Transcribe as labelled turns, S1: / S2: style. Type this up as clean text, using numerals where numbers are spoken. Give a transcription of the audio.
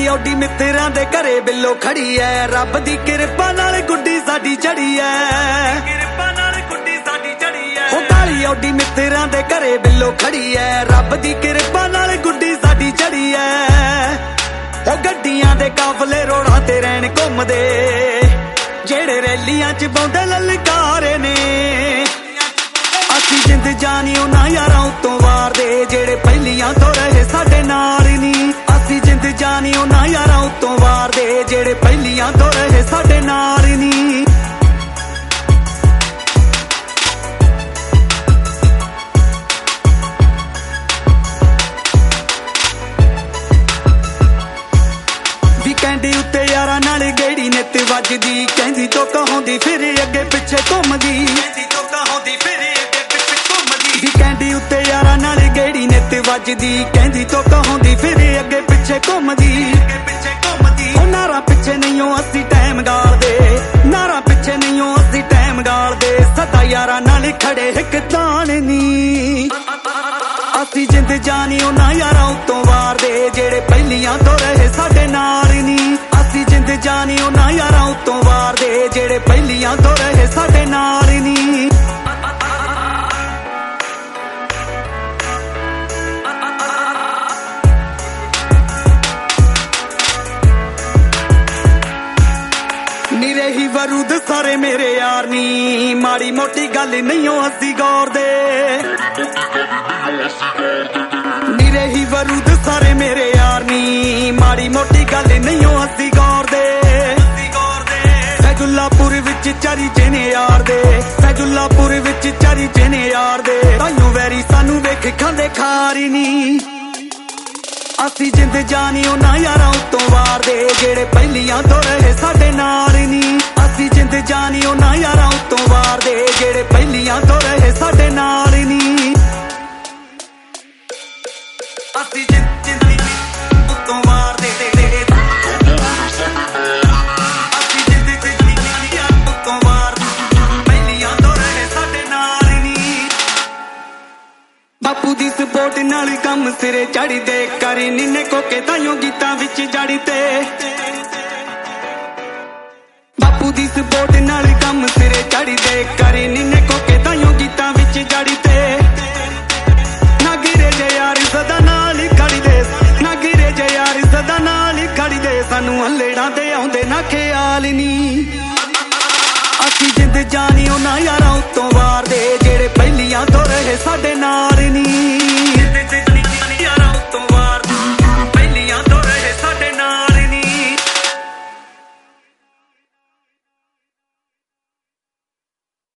S1: Audi ਮਿੱਤਰਾਂ ਦੇ ਘਰੇ ਬਿੱਲੋ ਖੜੀ ਐ, ਰੱਬ ਦੀ ਕਿਰਪਾ ਨਾਲ ਗੁੱਡੀ ਸਾਡੀ ਚੜੀ ਐ, ਕਿਰਪਾ ਨਾਲ ਗੁੱਡੀ ਸਾਡੀ ਚੜੀ ਐ। ਉਹ ਕਾਲੀ ਔਡੀ ਮਿੱਤਰਾਂ ਦੇ ਘਰੇ ਬਿੱਲੋ ਖੜੀ ਐ, ਰੱਬ ਦੀ ਕਿਰਪਾ ਨਾਲ ਗੁੱਡੀ ਸਾਡੀ ਚੜੀ ਐ। ਉਹ ਗੱਡੀਆਂ ਦੇ ਕਾਫਲੇ ਰੋੜਾਂ ਤੇ ਰਹਿਣ ਘੁੰਮਦੇ, ਜਿਹੜੇ ਰੈਲੀਆਂ ਚ ਪਾਉਂਦੇ ਲਲਕਾਰੇ ਨੇ। ਅਸੀਂ ਜਿੰਦ ਜਾਨੀ ਉਹਨਾਂ ਯਾਰਾਂ ਉੱਤੋਂ ਵਾਰਦੇ, ਜਿਹੜੇ ਪਹਿਲੀਆਂ ਤੋਂ ਰਹੇ ਸਾਡੇ ਨਾਲ ਹੀ ਨਹੀਂ। ਅਸੀਂ ਜਿੰਦ ਜਾਨੀ ਉਹਨਾਂ ਯਾਰਾਂ ਉੱਤੋਂ ਵਾਰਦੇ, ਜਿਹੜੇ ਪਹਿਲੀਆਂ ਤੋਂ ਰਹੇ ਸਾਡੇ ਨਾਲ ਹੀ ਨਹੀਂ। ਵੀਕੈਂਡ ਉੱਤੇ ਯਾਰਾਂ ਨਾਲ ਗੇੜੀ ਨਿੱਤ ਵੱਜਦੀ, ਕਹਿੰਦੀ ਤੋਂ ਕਹਾਉਂਦੀ ਫਿਰ ਅੱਗੇ ਪਿੱਛੇ ਘੁੰਮਦੀ, ਕਹਿੰਦੀ ਤੋਂ ਕਹਾਉਂਦੀ ਫਿਰ ਅੱਗੇ ਪਿੱਛੇ ਘੁੰਮਦੀ। ਵੀਕੈਂਡ ਉੱਤੇ ਯਾਰਾਂ ਨਾਲ ਗੇੜੀ ਨਿੱਤ ਵੱਜਦੀ, ਕਹਿੰਦੀ ਤੋਂ ਕਹਾਉਂਦੀ ਫਿਰ ਅੱਗੇ ਪਿੱਛੇ ਘੁੰਮਦੀ, ਅੱਗੇ ਪਿੱਛੇ ਘੁੰਮਦੀ। ਉਹ ਨਾਰਾਂ ਪਿੱਛੇ ਨਹੀਂਓ ਅਸੀਂ ਟਾਈਮ ਗਾਲਦੇ, ਨਾਰਾਂ ਪਿੱਛੇ ਨਹੀਂਓ ਅਸੀਂ ਟਾਈਮ ਗਾਲਦੇ, ਸਦਾ ਯਾਰਾਂ ਨਾਲ ਖੜੇ ਇੱਕ ਤਾਣ ਨੀ। ਅਸੀਂ ਜਿੰਦ ਜਾਨੀ ਉਹਨਾਂ ਯਾਰਾਂ ਉੱਤੋਂ ਵਾਰਦੇ, ਜਿਹੜੇ ਪਹਿਲੀਆਂ ਤੋਂ ਰਹੇ ਸਾਡੇ ਨਾਲ ਹੀ ਨਹੀਂ। ਅਸੀਂ ਜਿੰਦ ਜਾਨੀ ਉਹਨਾਂ ਯਾਰਾਂ ਉੱਤੋਂ ਵਾਰਦੇ, ਜਿਹੜੇ ਪਹਿਲੀਆਂ ਤੋਂ ਰਹੇ ਸਾਡੇ ਨਾਲ ਹੀ ਨਹੀਂ। ਨਿਰੇ ਹੀ ਵਰੂਦ ਸਾਰੇ ਮੇਰੇ ਯਾਰ ਨੀ, ਮਾੜੀ ਮੋਟੀ ਗੱਲ ਨਹੀਂਓ ਅਸੀਂ ਗੌਰਦੇ। ਨਿਰੇ ਹੀ ਵਰੂਦ ਸਾਰੇ ਮੇਰੇ ਯਾਰ ਨੀ, ਮਾੜੀ ਮੋਟੀ ਗੱਲ ਨਹੀਂਓ ਅਸੀਂ ਗੌਰਦੇ। ਸੈਜੁਲਾਪੁਰ ਵਿੱਚ ਚਾਰੀ ਜਣੇ ਯਾਰ ਦੇ, ਸੈਜੁਲਾਪੁਰ ਵਿੱਚ ਚਾਰੀ ਜਣੇ ਯਾਰ ਦੇ, ਤਾਈਓ ਵੈਰੀ ਸਾਨੂੰ ਵੇਖ ਖਾਂਦੇ ਖਾਰੀ ਨੀ। ਅਸੀਂ ਜਿੰਦ ਜਾਨੀ ਉਹਨਾਂ ਯਾਰਾਂ ਉੱਤੋਂ ਵਾਰਦੇ, ਜਿਹੜੇ ਪਹਿਲੀਆਂ ਤੋਂ ਰਹੇ ਸਾਡੇ ਨਾਲ ਹੀ ਨਹੀਂ। ਅਸੀਂ ਜਿੰਦ ਜਾਨੀ ਉਹਨਾਂ ਯਾਰਾਂ ਉੱਤੋਂ ਵਾਰਦੇ, ਜਿਹੜੇ ਪਹਿਲੀਆਂ ਤੋਂ ਰਹੇ ਸਾਡੇ ਨਾਲ ਹੀ ਨਹੀਂ। ਅਸੀਂ ਜਿੰਦ ਉੱਤੋਂ ਵਾਰਦੇ, ਅਸੀਂ ਜਿੰਦ ਉੱਤੋਂ ਵਾਰਦੇ, ਪਹਿਲੀਆਂ ਤੋਂ ਰਹੇ ਸਾਡੇ ਨਾਲ ਹੀ ਨਹੀਂ। ਬਾਪੂ ਦੀ ਸਪੋਰਟ ਨਾਲ ਕੰਮ ਸਿਰੇ ਚੜ੍ਹਦੇ, ਕਰੀ ਨਿੰਨੇ ਕੋਕੇ ਤਾਈਓ ਗੀਤਾਂ ਵਿੱਚ ਜੜਦੇ। ਬਾਪੂ ਦੀ ਸਪੋਰਟ ਨਾਲ ਕੰਮ ਸਿਰੇ ਚੜ੍ਹਦੇ, ਕਰੀ ਨਿੰਨੇ ਕੋਕੇ ਤਾਈਓ ਗੀਤਾਂ ਵਿੱਚ ਜੜਦੇ। ਨਾ ਗਿਰੇ ਜੇ ਯਾਰ ਸਦਾ ਨਾਲ ਹੀ ਖੜਦੇ, ਨਾ ਗਿਰੇ ਜੇ ਯਾਰ ਸਦਾ ਨਾਲ ਹੀ ਖੜਦੇ, ਸਾਨੂੰ ਹੱਲੜਾਂ ਤੇ ਆਉਂਦੇ ਨਾ ਖਿਆਲ ਨੀ। ਅਸੀਂ ਜਿੰਦ ਜਾਨੀ ਉਹਨਾਂ ਯਾਰਾਂ ਉੱਤੋਂ ਵਾਰਦੇ, ਜਿਹੜੇ ਪਹਿਲੀਆਂ ਤੋਂ ਰਹੇ ਸਾਡੇ ਨਾਲ ਨੀ।